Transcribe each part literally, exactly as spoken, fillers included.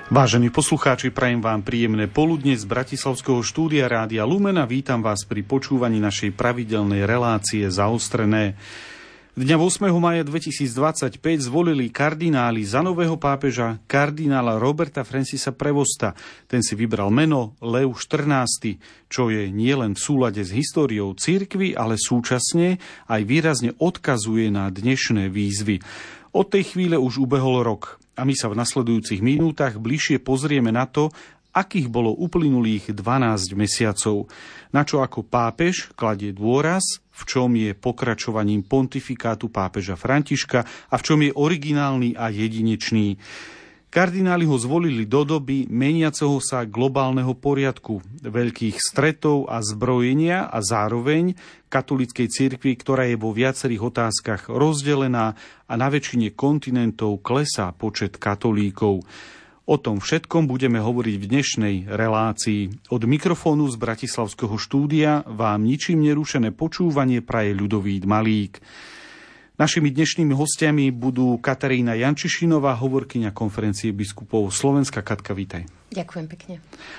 Vážení poslucháči, prajem vám príjemné poludne z bratislavského štúdia Rádia Lumen a vítam vás pri počúvaní našej pravidelnej relácie Zaostrené. Dňa ôsmeho mája dvetisícdvadsaťpäť zvolili kardináli za nového pápeža kardinála Roberta Francisa Prevosta. Ten si vybral meno Lev štrnásty, čo je nielen v súlade s históriou cirkvi, ale súčasne aj výrazne odkazuje na dnešné výzvy. Od tej chvíle už ubehol rok. A my sa v nasledujúcich minútach bližšie pozrieme na to, akých bolo uplynulých dvanásť mesiacov, na čo ako pápež kladie dôraz, v čom je pokračovaním pontifikátu pápeža Františka a v čom je originálny a jedinečný. Kardináli ho zvolili do doby meniaceho sa globálneho poriadku, veľkých stretov a zbrojenia a zároveň katolíckej cirkvi, ktorá je vo viacerých otázkach rozdelená a na väčšine kontinentov klesá počet katolíkov. O tom všetkom budeme hovoriť v dnešnej relácii. Od mikrofónu z bratislavského štúdia vám ničím nerušené počúvanie praje Ľudovít Malík. Našimi dnešnými hostiami budú Katarína Jančišinová, hovorkyňa konferencie biskupov Slovenska. Katka, vítaj. Ďakujem pekne.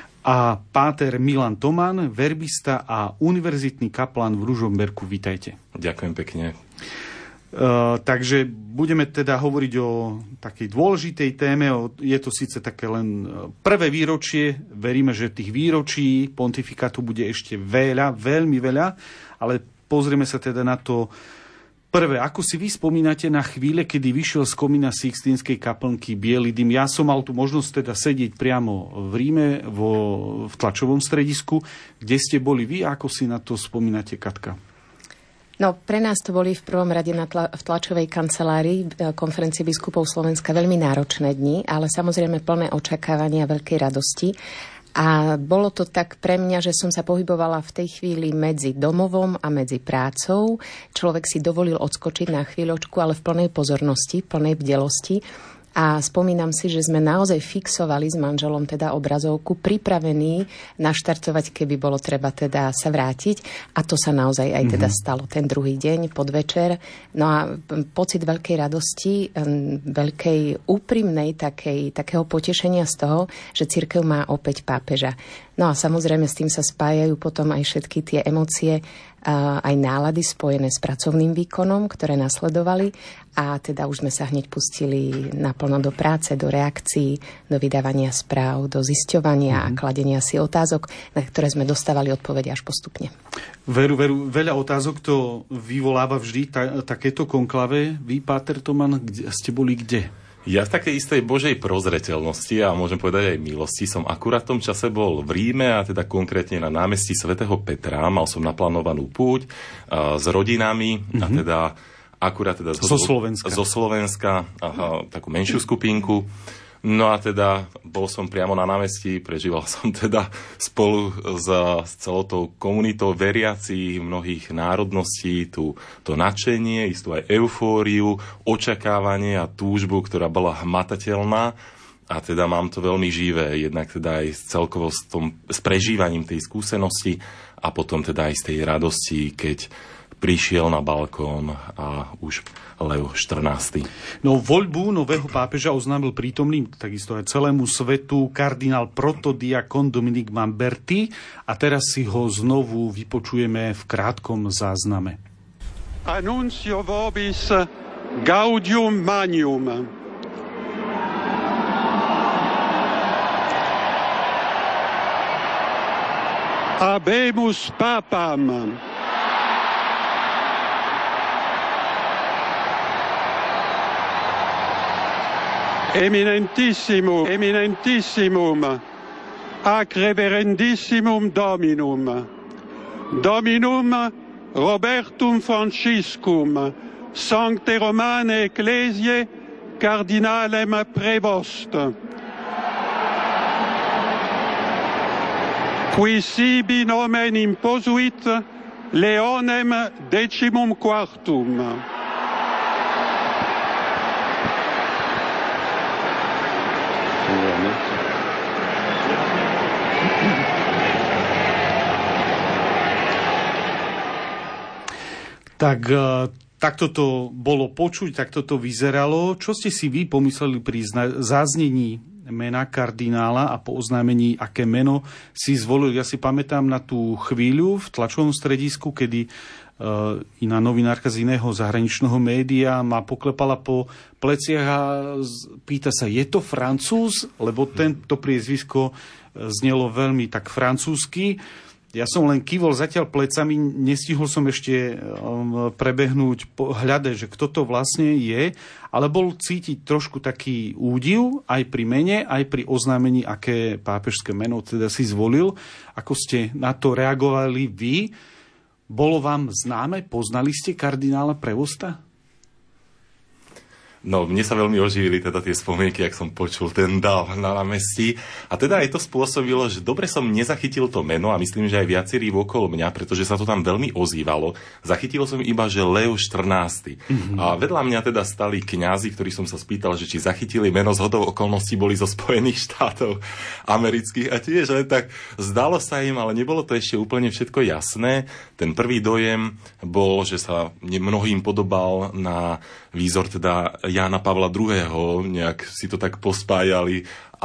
A páter Milan Toman, verbista a univerzitný kaplan v Ružomberku. Vítajte. Ďakujem pekne. Uh, takže budeme teda hovoriť o takej dôležitej téme. O, je to síce také len prvé výročie. Veríme, že tých výročí pontifikátu bude ešte veľa, veľmi veľa. Ale pozrieme sa teda na to prvé. Ako si vy spomínate na chvíle, kedy vyšiel z komína Sixtínskej kaplnky biely dym? Ja som mal tu možnosť teda sedieť priamo v Ríme, vo, v tlačovom stredisku. Kde ste boli vy? Ako si na to spomínate, Katka? No, pre nás to boli v prvom rade na tla, v tlačovej kancelárii konferencie biskupov Slovenska veľmi náročné dni, ale samozrejme plné očakávania a veľkej radosti. A bolo to tak pre mňa, že som sa pohybovala v tej chvíli medzi domovom a medzi prácou. Človek si dovolil odskočiť na chvíľočku, ale v plnej pozornosti, v plnej bdelosti. A spomínam si, že sme naozaj fixovali s manželom teda obrazovku, pripravení naštartovať, keby bolo treba teda sa vrátiť. A to sa naozaj aj teda stalo ten druhý deň, podvečer. No a pocit veľkej radosti, veľkej úprimnej takej, takého potešenia z toho, že cirkev má opäť pápeža. No a samozrejme s tým sa spájajú potom aj všetky tie emócie, aj nálady spojené s pracovným výkonom, ktoré nasledovali. A teda už sme sa hneď pustili naplno do práce, do reakcií, do vydávania správ, do zisťovania mm-hmm. a kladenia si otázok, na ktoré sme dostávali odpovede až postupne. Veru, veru, veľa otázok to vyvoláva vždy, ta, takéto konklave. Vy, páter Toman, kde, ste boli kde? Ja v takej istej Božej prozreteľnosti a môžem povedať aj milosti som akurát v tom čase bol v Ríme a teda konkrétne na námestí svätého Petra. Mal som naplánovanú púť uh, s rodinami mm-hmm. a teda akurát teda zo Slovenska, zo Slovenska aha, takú menšiu skupinku. No a teda bol som priamo na námestí, prežíval som teda spolu s, s celou tou komunitou veriacich mnohých národností tú, to nadšenie, istú aj eufóriu, očakávanie a túžbu, ktorá bola hmatateľná. A teda mám to veľmi živé, jednak teda aj celkovo s, tom, s prežívaním tej skúsenosti a potom teda aj z tej radosti, keď prišiel na balkón a už Lev štrnásty. No, voľbu nového pápeža oznámil prítomným takisto aj celému svetu kardinál protodiakon Dominik Mamberti a teraz si ho znovu vypočujeme v krátkom zázname. Annuncio vobis gaudium magnum. Habemus papam. Eminentissimum, eminentissimum, ac reverendissimum Dominum, Dominum Robertum Franciscum, Sancte Romane Ecclesiae, Cardinalem Prevost, qui sibi nomen imposuit Leonem decimum quartum. Tak takto to bolo počuť, takto to vyzeralo. Čo ste si vy pomysleli pri zaznení mena kardinála a po oznámení, aké meno si zvolil. Ja si pamätám na tú chvíľu v tlačovom stredisku, kedy uh, iná novinárka z iného zahraničného média ma poklepala po pleciach a pýta sa, je to Francúz? Lebo tento priezvisko znelo veľmi tak francúzsky. Ja som len kývol zatiaľ plecami, nestihol som ešte um, prebehnúť, hľadať, že kto to vlastne je, ale bol cítiť trošku taký údiv aj pri mene, aj pri oznámení, aké pápežské meno teda si zvolil. Ako ste na to reagovali vy? Bolo vám známe? Poznali ste kardinála Prevosta? No, mne sa veľmi oživili teda tie spomienky, ak som počul ten dáv na námestí. A teda aj to spôsobilo, že dobre som nezachytil to meno a myslím, že aj viacerí okolo mňa, pretože sa to tam veľmi ozývalo. Zachytil som iba, že Leo štrnásty. Mm-hmm. A vedľa mňa teda stali kňazi, ktorí som sa spýtal, že či zachytili meno, zhodou okolností boli zo Spojených štátov amerických. A tiež len tak zdalo sa im, ale nebolo to ešte úplne všetko jasné. Ten prvý dojem bol, že sa mnohým podobal na výzor teda Jána Pavla druhého. Nejak si to tak pospájali,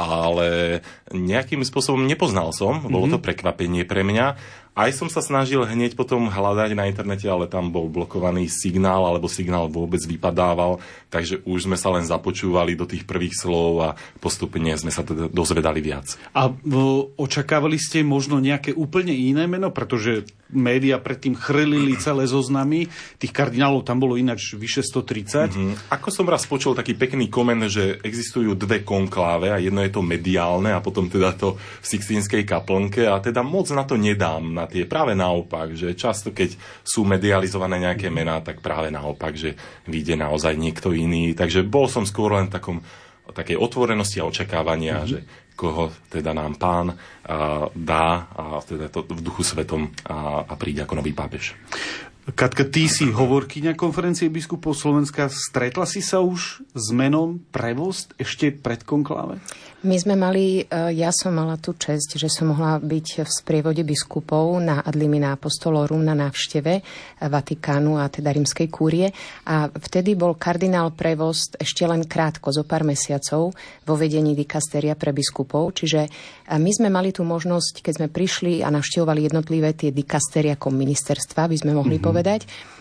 ale nejakým spôsobom nepoznal som. Bolo to prekvapenie pre mňa. Aj som sa snažil hneď potom hľadať na internete, ale tam bol blokovaný signál, alebo signál vôbec vypadával, takže už sme sa len započúvali do tých prvých slov a postupne sme sa teda dozvedali viac. A očakávali ste možno nejaké úplne iné meno, pretože média predtým chrlili celé zoznamy, tých kardinálov tam bolo ináč vyše stotridsať. Mm-hmm. Ako som raz počul taký pekný koment, že existujú dve konkláve a jedno je to mediálne a potom teda to v Sixtínskej kaplnke a teda moc na to nedám, na tie práve naopak, že často keď sú medializované nejaké mená, tak práve naopak, že vyjde naozaj niekto iný. Takže bol som skôr len v takom, takej otvorenosti a očakávania, mm-hmm. že koho teda nám pán a, dá a teda to v duchu svetom a, a príde ako nový pápež. Katka, ty si hovorkyňa Konferencie biskupov Slovenska. Stretla si sa už s menom Prevost ešte pred konkláve? My sme mali, ja som mala tú česť, že som mohla byť v sprievode biskupov na Ad limina apostolorum na návšteve Vatikánu a teda Rímskej kúrie. A vtedy bol kardinál Prevost ešte len krátko, zo pár mesiacov vo vedení dikasteria pre biskupov. Čiže my sme mali tú možnosť, keď sme prišli a navštevovali jednotlivé tie dikasteria ako ministerstva, by sme mohli mm-hmm. povedať.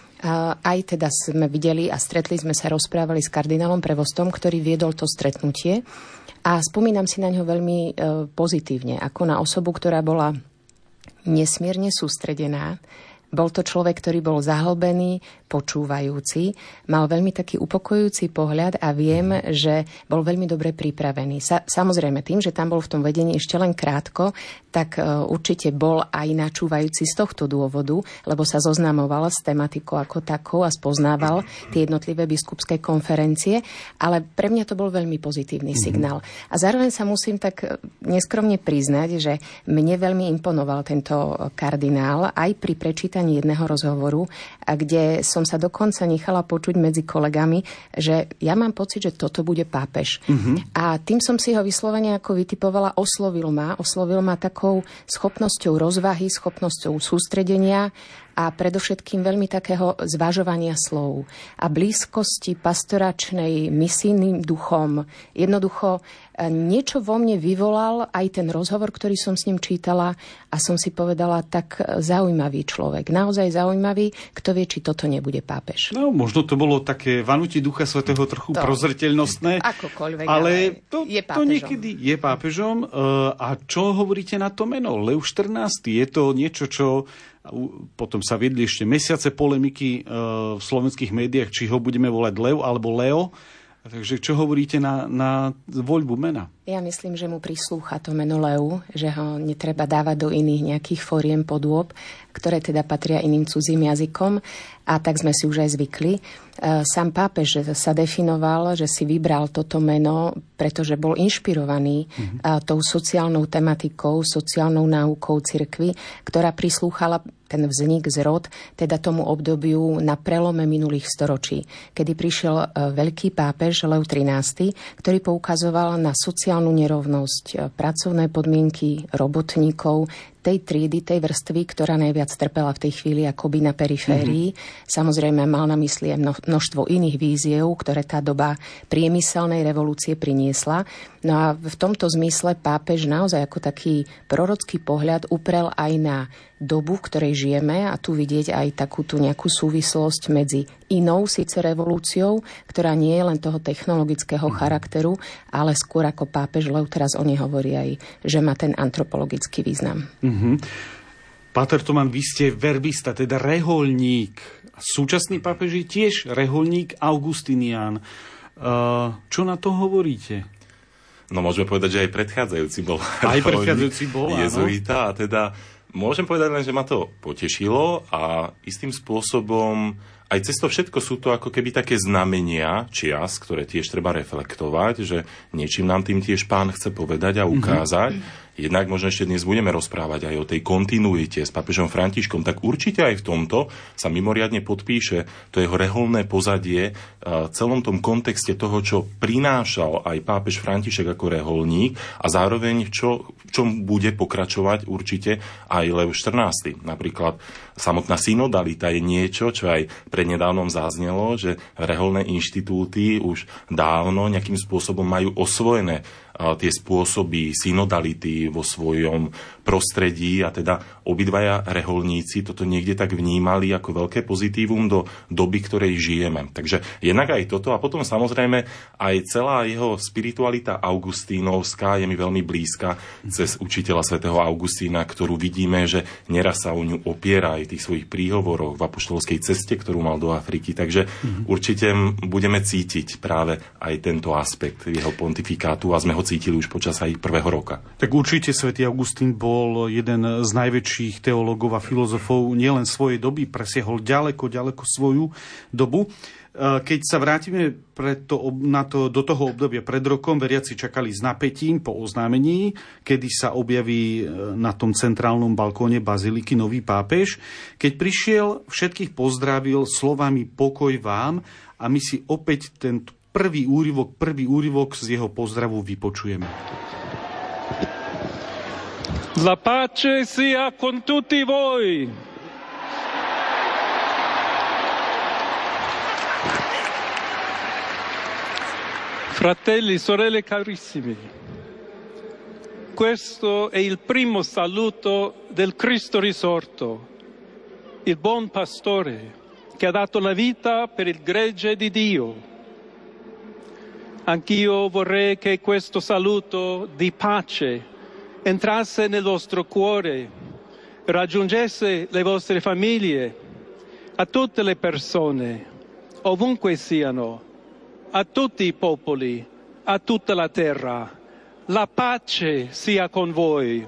A aj teda sme videli a stretli sme sa, rozprávali s kardinálom Prevostom, ktorý viedol to stretnutie. A spomínam si na ňo veľmi e, pozitívne, ako na osobu, ktorá bola nesmierne sústredená. Bol to človek, ktorý bol zahlbený, počúvajúci, mal veľmi taký upokojujúci pohľad a viem, že bol veľmi dobre pripravený. Sa, samozrejme, tým, že tam bol v tom vedení ešte len krátko, tak uh, určite bol aj načúvajúci z tohto dôvodu, lebo sa zoznamoval s tematikou ako takou a spoznával tie jednotlivé biskupské konferencie, ale pre mňa to bol veľmi pozitívny mm-hmm. signál. A zároveň sa musím tak neskromne priznať, že mne veľmi imponoval tento kardinál aj pri prečítaní jedného rozhovoru, kde som sa dokonca nechala počuť medzi kolegami, že ja mám pocit, že toto bude pápež. Mm-hmm. A tým som si ho vyslovene ako vytipovala, oslovil ma, oslovil ma takou schopnosťou rozvahy, schopnosťou sústredenia a predovšetkým veľmi takého zvažovania slov a blízkosti pastoračnej misijným duchom. Jednoducho niečo vo mne vyvolal aj ten rozhovor, ktorý som s ním čítala a som si povedala, tak zaujímavý človek. Naozaj zaujímavý, kto vie, či toto nebude pápež. No, možno to bolo také vanúti Ducha Svätého trochu to, prozreteľnostné. Akokoľvek, ale to, je pápežom. To niekedy je pápežom. A čo hovoríte na to meno? Leo štrnásty. Je to niečo, čo potom sa viedli ešte mesiace polemiky v slovenských médiách, či ho budeme volať Leo alebo Leo. Takže čo hovoríte na, na voľbu mena? Ja myslím, že mu prislúcha to meno Leu, že ho netreba dávať do iných nejakých foriem podôb, ktoré teda patria iným cudzím jazykom. A tak sme si už aj zvykli. Sám pápež sa definoval, že si vybral toto meno, pretože bol inšpirovaný mm-hmm. tou sociálnou tematikou, sociálnou náukou cirkvi, ktorá prislúchala ten vznik, zrod, teda tomu obdobiu na prelome minulých storočí, kedy prišiel veľký pápež Leo trinásty, ktorý poukazoval na sociálnu nerovnosť, pracovné podmienky robotníkov, tej triedy, tej vrstvy, ktorá najviac trpela v tej chvíli akoby na periférii. Mm-hmm. Samozrejme mal na mysli aj množstvo iných víziev, ktoré tá doba priemyselnej revolúcie priniesla. No a v tomto zmysle pápež naozaj ako taký prorocký pohľad uprel aj na dobu, v ktorej žijeme, a tu vidieť aj takú tú nejakú súvislosť medzi inou síce revolúciou, ktorá nie je len toho technologického charakteru, ale skôr ako pápež Lev teraz o nej hovorí aj, že má ten antropologický význam. Mm-hmm. Páter Toman, vy ste verbista, teda rehoľník. Súčasný pápež je tiež rehoľník Augustinián. Uh, čo na to hovoríte? No môžeme povedať, že aj predchádzajúci bol aj predchádzajúci bol, jezuita, a teda môžem povedať len, že ma to potešilo a istým spôsobom aj cez to všetko sú to ako keby také znamenia čias, ktoré tiež treba reflektovať, že niečím nám tým tiež Pán chce povedať a ukázať. Mm-hmm. Jednak možno ešte dnes budeme rozprávať aj o tej kontinuite s pápežom Františkom, tak určite aj v tomto sa mimoriadne podpíše to jeho reholné pozadie v celom tom kontexte toho, čo prinášal aj pápež František ako reholník a zároveň čo, v čom bude pokračovať určite aj Lev štrnásty. Napríklad samotná synodalita je niečo, čo aj prednedávnom zaznelo, že reholné inštitúty už dávno nejakým spôsobom majú osvojené tie spôsoby synodality vo svojom prostredí a teda obidvaja reholníci toto niekde tak vnímali ako veľké pozitívum do doby, ktorej žijeme. Takže jednak aj toto a potom samozrejme aj celá jeho spiritualita augustínovská je mi veľmi blízka cez učiteľa svätého Augustína, ktorú vidíme, že neraz sa o ňu opiera aj v tých svojich príhovoroch v apoštolskej ceste, ktorú mal do Afriky. Takže mm-hmm. určite budeme cítiť práve aj tento aspekt jeho pontifikátu a sme ho cítili už počas aj prvého roka. Tak určite svätý Augustín bol jeden z najväčších teológov a filozofov nielen svojej doby, presiahol ďaleko, ďaleko svoju dobu. Keď sa vrátime preto, na to, do toho obdobia pred rokom, veriaci čakali s napätím po oznámení, kedy sa objaví na tom centrálnom balkóne baziliky nový pápež. Keď prišiel, všetkých pozdravil slovami pokoj vám a my si opäť ten Prvý úryvok, prvý úryvok z jeho pozdravu vypočujeme. La pace sia con tutti voi. Fratelli, sorelle carissimi, questo è il primo saluto del Cristo risorto, il buon pastore che ha dato la vita per il gregge di Dio. Anch'io vorrei che questo saluto di pace entrasse nel vostro cuore, raggiungesse le vostre famiglie, a tutte le persone, ovunque siano, a tutti i popoli, a tutta la terra. La pace sia con voi.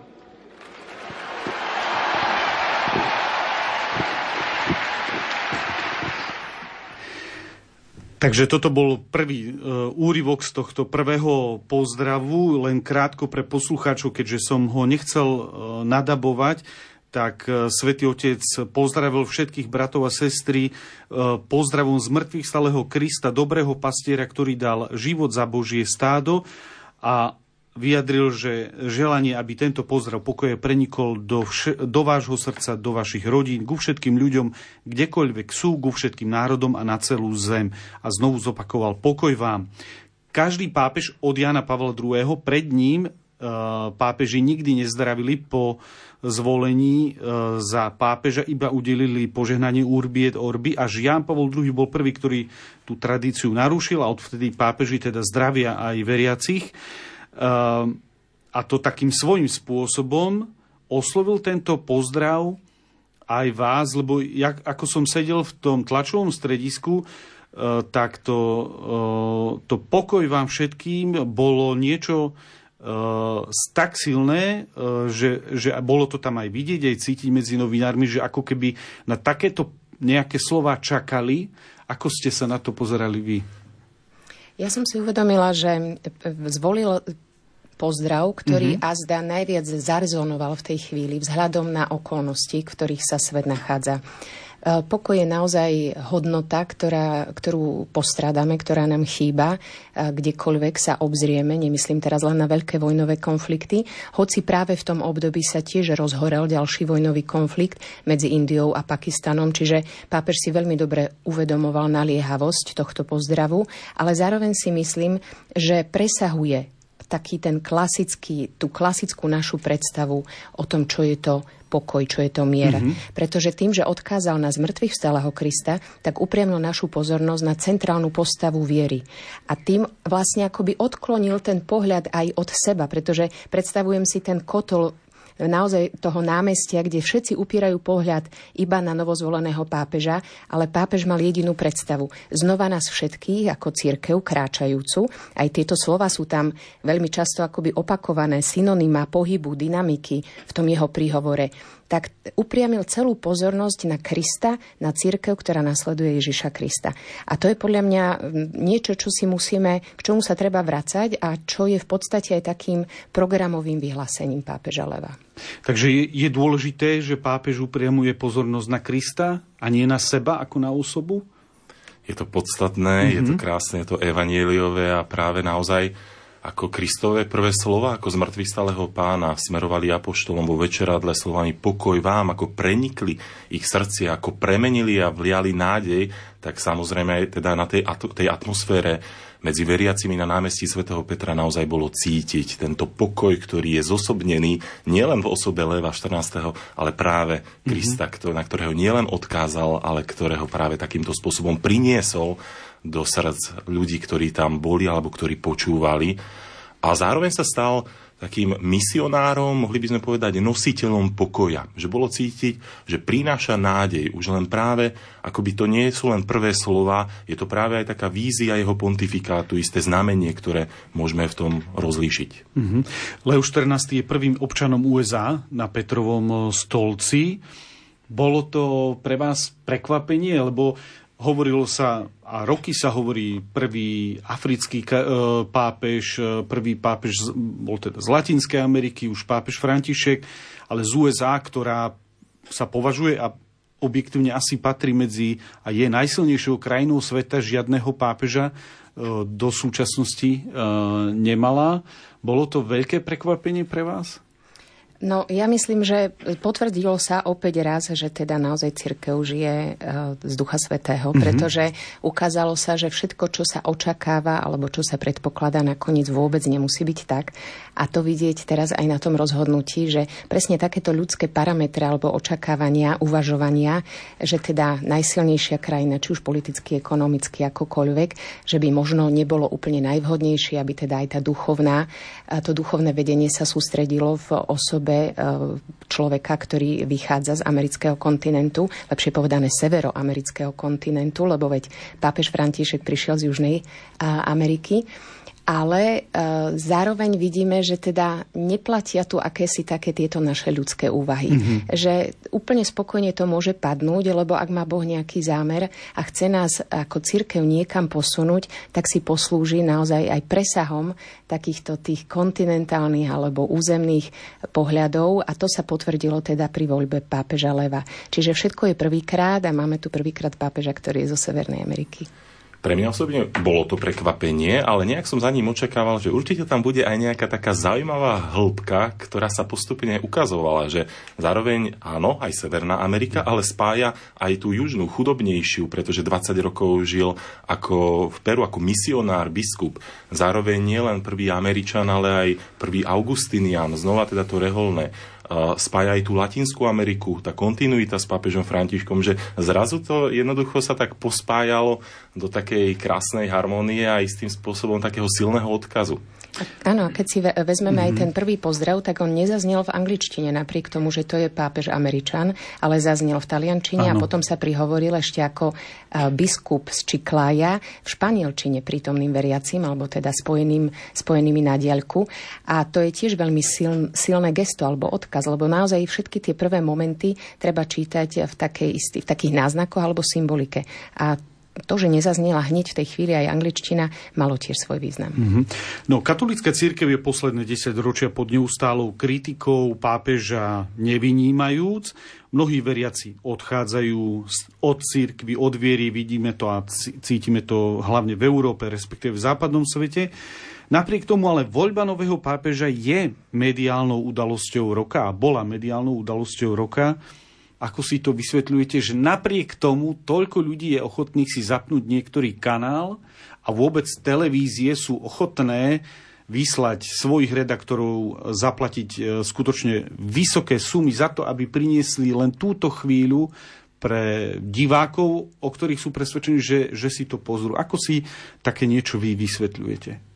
Takže toto bol prvý uh, úryvok z tohto prvého pozdravu, len krátko pre poslucháčov, keďže som ho nechcel uh, nadabovať, tak uh, Svätý Otec pozdravil všetkých bratov a sestry uh, pozdravom z mŕtvych stalého Krista, dobrého pastiera, ktorý dal život za Božie stádo, a vyjadril, že želanie, aby tento pozdrav pokoje prenikol do, vš- do vášho srdca, do vašich rodín, ku všetkým ľuďom, kdekoľvek sú, ku všetkým národom a na celú zem. A znovu zopakoval pokoj vám. Každý pápež od Jána Pavla druhého. Pred ním e, pápeži nikdy nezdravili po zvolení e, za pápeža, iba udelili požehnanie Urbi et Orbi. Až Ján Pavol druhý. bol prvý, ktorý tú tradíciu narušil, a odvtedy pápeži teda zdravia aj veriacich. Uh, a to takým svojím spôsobom oslovil tento pozdrav aj vás, lebo jak, ako som sedel v tom tlačovom stredisku, uh, tak to, uh, to pokoj vám všetkým bolo niečo uh, tak silné, uh, že, že bolo to tam aj vidieť, aj cítiť medzi novinármi, že ako keby na takéto nejaké slova čakali. Ako ste sa na to pozerali vy? Ja som si uvedomila, že zvolil pozdrav, ktorý mm-hmm. azda najviac zarezonoval v tej chvíli vzhľadom na okolnosti, v ktorých sa svet nachádza. Pokoj je naozaj hodnota, ktorá, ktorú postrádame, ktorá nám chýba, kdekoľvek sa obzrieme, nemyslím teraz len na veľké vojnové konflikty, hoci práve v tom období sa tiež rozhorel ďalší vojnový konflikt medzi Indiou a Pakistanom, čiže pápež si veľmi dobre uvedomoval naliehavosť tohto pozdravu, ale zároveň si myslím, že presahuje taký ten klasický, tú klasickú našu predstavu o tom, čo je to pokoj, čo je to mier. Mm-hmm. Pretože tým, že odkázal na zmrtvých vstalého Krista, tak upriamil našu pozornosť na centrálnu postavu viery. A tým vlastne akoby odklonil ten pohľad aj od seba, pretože predstavujem si ten kotol naozaj toho námestia, kde všetci upierajú pohľad iba na novozvoleného pápeža, ale pápež mal jedinú predstavu. Znova nás všetkých ako cirkev kráčajúcu, aj tieto slova sú tam veľmi často akoby opakované, synonyma pohybu, dynamiky v tom jeho príhovore, tak upriamil celú pozornosť na Krista, na cirkev, ktorá nasleduje Ježiša Krista. A to je podľa mňa niečo, čo si musíme, k čomu sa treba vracať a čo je v podstate aj takým programovým vyhlásením pápeža Leva. Takže je, je dôležité, že pápež upriamuje pozornosť na Krista a nie na seba ako na osobu? Je to podstatné, mm-hmm. je to krásne, je to evanjeliové a práve naozaj ako Kristové prvé slova, ako z mŕtvych stáleho Pána smerovali apoštolom vo večeradle slovami pokoj vám, ako prenikli ich srdcia, ako premenili a vliali nádej, tak samozrejme aj teda na tej, tej atmosfére medzi veriacimi na námestí svätého Petra naozaj bolo cítiť tento pokoj, ktorý je zosobnený nielen v osobe Leva štrnásteho, ale práve Krista, mm-hmm. na ktorého nielen odkázal, ale ktorého práve takýmto spôsobom priniesol do srdc ľudí, ktorí tam boli alebo ktorí počúvali. A zároveň sa stal takým misionárom, mohli by sme povedať nositeľom pokoja. Že bolo cítiť, že prináša nádej. Už len práve, akoby to nie sú len prvé slova, je to práve aj taká vízia jeho pontifikátu, isté znamenie, ktoré môžeme v tom rozlíšiť. Mm-hmm. Leo štrnásty je prvým občanom ú es á na Petrovom stolci. Bolo to pre vás prekvapenie, lebo hovorilo sa, a roky sa hovorí, prvý africký pápež, prvý pápež bol teda z Latinskej Ameriky, už pápež František, ale z ú es á, ktorá sa považuje a objektívne asi patrí medzi a je najsilnejšou krajinou sveta, žiadneho pápeža do súčasnosti nemala. Bolo to veľké prekvapenie pre vás? No, ja myslím, že potvrdilo sa opäť raz, že teda naozaj cirkev žije z Ducha Svätého, mm-hmm. pretože ukázalo sa, že všetko, čo sa očakáva alebo čo sa predpokladá, nakoniec vôbec nemusí byť tak. A to vidieť teraz aj na tom rozhodnutí, že presne takéto ľudské parametre alebo očakávania, uvažovania, že teda najsilnejšia krajina, či už politicky, ekonomicky, akokoľvek, že by možno nebolo úplne najvhodnejšie, aby teda aj tá duchovná, to duchovné vedenie sa sústredilo v osobe človeka, ktorý vychádza z amerického kontinentu, lepšie povedané severoamerického kontinentu, lebo veď pápež František prišiel z Južnej Ameriky. Ale e, zároveň vidíme, že teda neplatia tu akési také tieto naše ľudské úvahy. Mm-hmm. Že úplne spokojne to môže padnúť, lebo ak má Boh nejaký zámer a chce nás ako cirkev niekam posunúť, tak si poslúži naozaj aj presahom takýchto tých kontinentálnych alebo územných pohľadov a to sa potvrdilo teda pri voľbe pápeža Leva. Čiže všetko je prvýkrát a máme tu prvýkrát pápeža, ktorý je zo Severnej Ameriky. Pre mňa osobne bolo to prekvapenie, ale nejak som za ním očakával, že určite tam bude aj nejaká taká zaujímavá hĺbka, ktorá sa postupne ukazovala, že zároveň áno, aj Severná Amerika, ale spája aj tú južnú, chudobnejšiu, pretože dvadsať rokov žil ako v Peru, ako misionár, biskup. Zároveň nie len prvý Američan, ale aj prvý Augustinian, znova teda to reholné. Spája aj tú Latinskú Ameriku, tá kontinuita s pápežom Františkom, že zrazu to jednoducho sa tak pospájalo do takej krásnej harmónie a istým spôsobom takého silného odkazu. Áno, keď si vezmeme mm-hmm. aj ten prvý pozdrav, tak on nezaznel v angličtine, napriek tomu, že to je pápež Američan, ale zaznel v taliančine a potom sa prihovoril ešte ako biskup z Chiclaja v španielčine prítomným veriacim, alebo teda spojeným, spojenými na diaľku. A to je tiež veľmi sil, silné gesto alebo odkaz, lebo naozaj všetky tie prvé momenty treba čítať v, takej istý, v takých náznakoch alebo symbolike. A to, že nezaznela hneď v tej chvíli aj angličtina, malo tiež svoj význam. Mm-hmm. No, katolícka cirkev je posledné desaťročia pod neustálou kritikou pápeža nevynímajúc. Mnohí veriaci odchádzajú od cirkvi, od viery, vidíme to a cítime to hlavne v Európe, respektíve v západnom svete. Napriek tomu ale voľba nového pápeža je mediálnou udalosťou roka a bola mediálnou udalosťou roka. Ako si to vysvetľujete, že napriek tomu toľko ľudí je ochotných si zapnúť niektorý kanál a vôbec televízie sú ochotné vyslať svojich redaktorov, zaplatiť skutočne vysoké sumy za to, aby priniesli len túto chvíľu pre divákov, o ktorých sú presvedčení, že, že si to pozrú. Ako si také niečo vy vysvetľujete?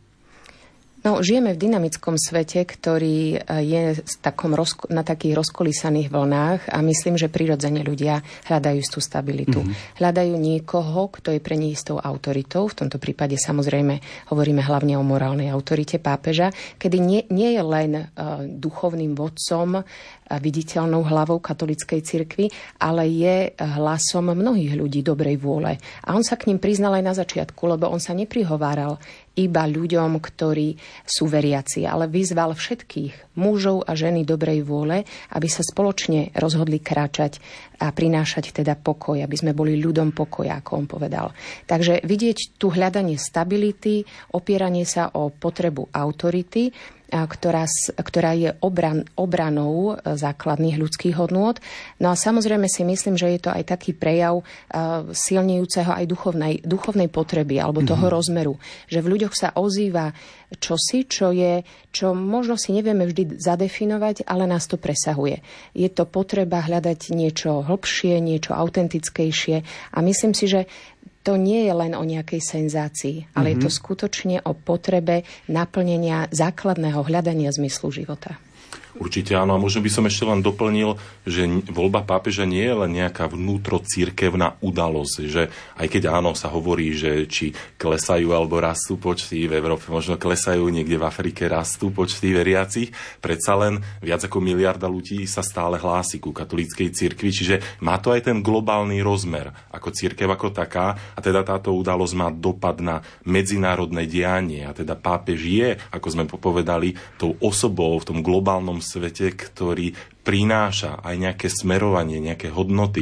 No, žijeme v dynamickom svete, ktorý je takom rozko- na takých rozkolísaných vlnách a myslím, že prirodzene ľudia hľadajú tú stabilitu. Mm-hmm. Hľadajú niekoho, kto je pre nich istou autoritou. V tomto prípade samozrejme hovoríme hlavne o morálnej autorite pápeža, kedy nie, nie je len uh, duchovným vodcom, viditeľnou hlavou katolíckej cirkvi, ale je hlasom mnohých ľudí dobrej vôle. A on sa k ním priznal aj na začiatku, lebo on sa neprihováral iba ľuďom, ktorí sú veriaci, ale vyzval všetkých mužov a ženy dobrej vôle, aby sa spoločne rozhodli kráčať a prinášať teda pokoj, aby sme boli ľudom pokoja, ako on povedal. Takže vidieť tu hľadanie stability, opieranie sa o potrebu autority, Ktorá, ktorá je obran, obranou základných ľudských hodnôt. No a samozrejme si myslím, že je to aj taký prejav uh, silnejúceho aj duchovnej, duchovnej potreby alebo toho mm-hmm. rozmeru. Že v ľuďoch sa ozýva čosi, čo je, čo možno si nevieme vždy zadefinovať, ale nás to presahuje. Je to potreba hľadať niečo hlbšie, niečo autentickejšie a myslím si, že to nie je len o nejakej senzácii, ale mm-hmm. je to skutočne o potrebe naplnenia základného hľadania zmyslu života. Určite áno, a možno by som ešte len doplnil, že voľba pápeža nie je len nejaká vnútrocirkevná udalosť, že aj keď áno, sa hovorí, že či klesajú alebo rastú počty v Európe, možno klesajú, niekde v Afrike rastú počty veriacich, predsa len viac ako miliarda ľudí sa stále hlási ku katolíckej cirkvi, čiže má to aj ten globálny rozmer ako cirkev ako taká a teda táto udalosť má dopad na medzinárodné dianie a teda pápež je, ako sme popovedali, tou osobou v tom globálnom svete, ktorý prináša aj nejaké smerovanie, nejaké hodnoty.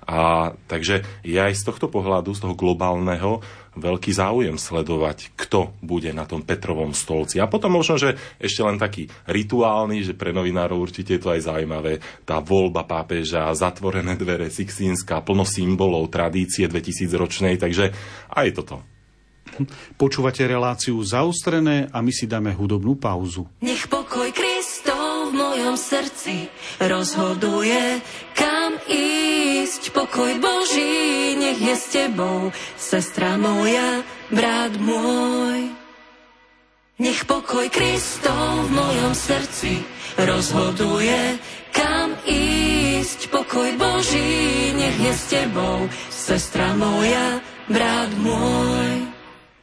A takže je aj z tohto pohľadu, z toho globálneho, veľký záujem sledovať, kto bude na tom Petrovom stolci. A potom možno, že ešte len taký rituálny, že pre novinárov určite je to aj zaujímavé, tá voľba pápeža, zatvorené dvere Sixtínska, plno symbolov, tradície dvetisícročnej, takže aj toto. Počúvate reláciu Zaostrené a my si dáme hudobnú pauzu. Nech pokoj Kristov v mojom srdci rozhoduje, kam ísť. Pokoj Boží nech je s tebou, sestra moja, brat môj. Nech pokoj Kristov v mojom srdci rozhoduje, kam ísť. Pokoj Boží nech je s tebou, sestra moja, brat môj.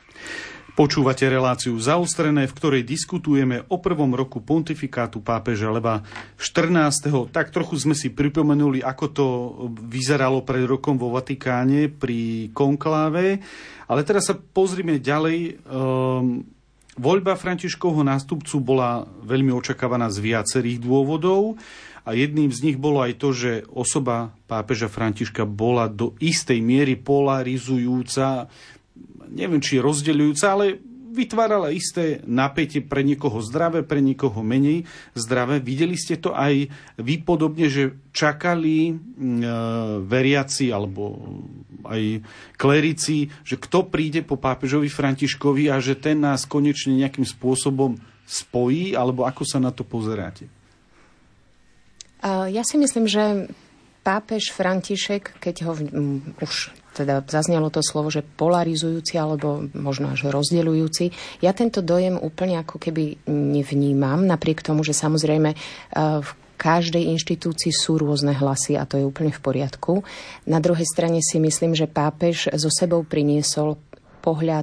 Počúvate reláciu Zaostrené, v ktorej diskutujeme o prvom roku pontifikátu pápeža Leva štrnásteho. Tak trochu sme si pripomenuli, ako to vyzeralo pred rokom vo Vatikáne pri konkláve. Ale teraz sa pozrime ďalej. Um, voľba Františkovho nástupcu bola veľmi očakávaná z viacerých dôvodov. A jedným z nich bolo aj to, že osoba pápeža Františka bola do istej miery polarizujúca, neviem, či rozdeľujúca, ale vytvárala isté napätie pre niekoho zdravé, pre niekoho menej zdravé. Videli ste to aj vy podobne, že čakali e, veriaci alebo aj klerici, že kto príde po pápežovi Františkovi a že ten nás konečne nejakým spôsobom spojí, alebo ako sa na to pozeráte? Ja si myslím, že pápež František, keď ho um, už teda zaznelo to slovo, že polarizujúci alebo možno až rozdeľujúci, ja tento dojem úplne ako keby nevnímam, napriek tomu, že samozrejme v každej inštitúcii sú rôzne hlasy a to je úplne v poriadku. Na druhej strane si myslím, že pápež so sebou priniesol pohľad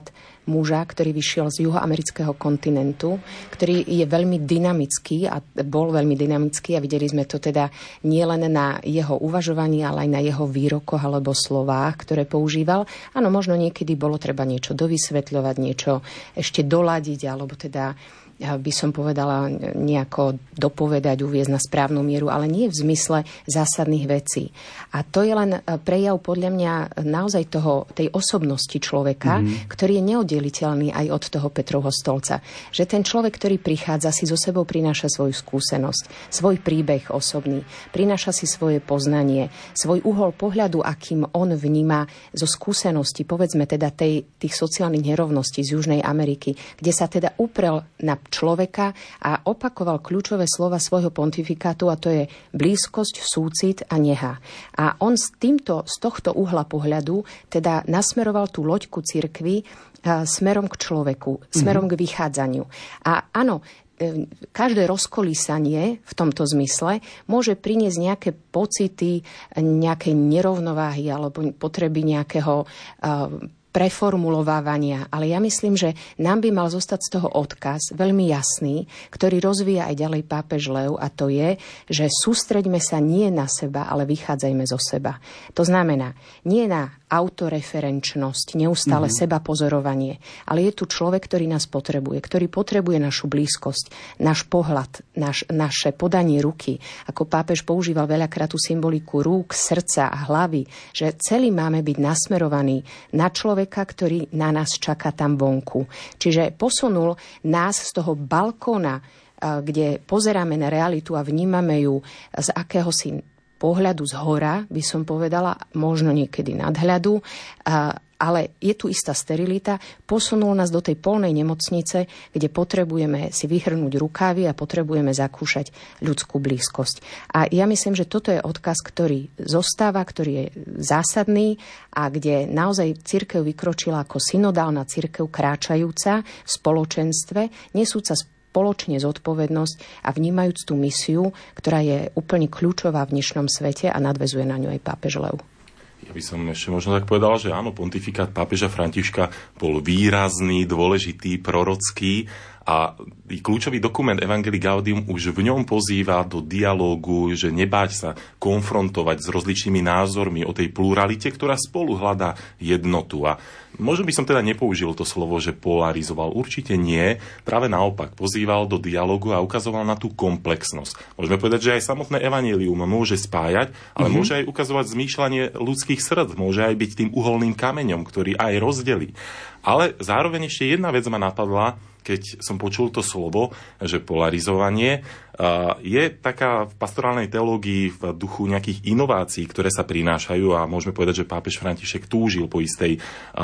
muža, ktorý vyšiel z juhoamerického kontinentu, ktorý je veľmi dynamický a bol veľmi dynamický a videli sme to teda nielen na jeho uvažovaní, ale aj na jeho výrokoch alebo slovách, ktoré používal. Áno, možno niekedy bolo treba niečo dovysvetľovať, niečo ešte doladiť, alebo teda by som povedala, nejako dopovedať, uviesť na správnu mieru, ale nie v zmysle zásadných vecí. A to je len prejav podľa mňa naozaj toho, tej osobnosti človeka, mm-hmm. ktorý je neoddeliteľný aj od toho Petrovho stolca. Že ten človek, ktorý prichádza, si so sebou prináša svoju skúsenosť, svoj príbeh osobný, prináša si svoje poznanie, svoj uhol pohľadu, akým on vníma zo skúsenosti, povedzme teda tej, tých sociálnych nerovností z Južnej Ameriky, kde sa teda uprel na človeka a opakoval kľúčové slova svojho pontifikátu, a to je blízkosť, súcit a neha. A on s týmto, z tohto uhla pohľadu teda nasmeroval tú loďku cirkvi smerom k človeku, smerom mm-hmm. k vychádzaniu. A áno, každé rozkolísanie v tomto zmysle môže priniesť nejaké pocity, nejakej nerovnováhy alebo potreby nejakého uh, preformulovávania, ale ja myslím, že nám by mal zostať z toho odkaz veľmi jasný, ktorý rozvíja aj ďalej pápež Lev, a to je, že sústreďme sa nie na seba, ale vychádzajme zo seba. To znamená, nie na autoreferenčnosť, neustále mm-hmm. seba pozorovanie, ale je tu človek, ktorý nás potrebuje, ktorý potrebuje našu blízkosť, náš pohľad, naš, naše podanie ruky. Ako pápež používal veľakrát tú symboliku rúk, srdca a hlavy, že celý máme byť nasmerovaní na človeka, ktorý na nás čaká tam vonku. Čiže posunul nás z toho balkóna, kde pozeráme na realitu a vnímame ju z akéhosi pohľadu z hora, by som povedala, možno niekedy nadhľadu, ale je tu istá sterilita, posunul nás do tej polnej nemocnice, kde potrebujeme si vyhrnúť rukávy a potrebujeme zakúšať ľudskú blízkosť. A ja myslím, že toto je odkaz, ktorý zostáva, ktorý je zásadný a kde naozaj cirkev vykročila ako synodálna cirkev kráčajúca v spoločenstve, nesúca spoločne zodpovednosť a vnímajúc tú misiu, ktorá je úplne kľúčová v dnešnom svete a nadväzuje na ňu aj pápež Lev. Ja by som ešte možno tak povedal, že áno, pontifikát pápeža Františka bol výrazný, dôležitý, prorocký a kľúčový dokument Evangelii Gaudium už v ňom pozýva do dialógu, že nebáť sa konfrontovať s rozličnými názormi o tej pluralite, ktorá spolu hľadá jednotu. A možno by som teda nepoužil to slovo, že polarizoval. Určite nie. Práve naopak, pozýval do dialógu a ukazoval na tú komplexnosť. Môžeme povedať, že aj samotné evanjelium môže spájať, ale mm-hmm. môže aj ukazovať zmýšľanie ľudských srdc. Môže aj byť tým uholným kameňom, ktorý aj rozdelí. Ale zároveň ešte jedna vec ma napadla, keď som počul to slovo, že polarizovanie, je taká v pastorálnej teológii v duchu nejakých inovácií, ktoré sa prinášajú a môžeme povedať, že pápež František túžil po istej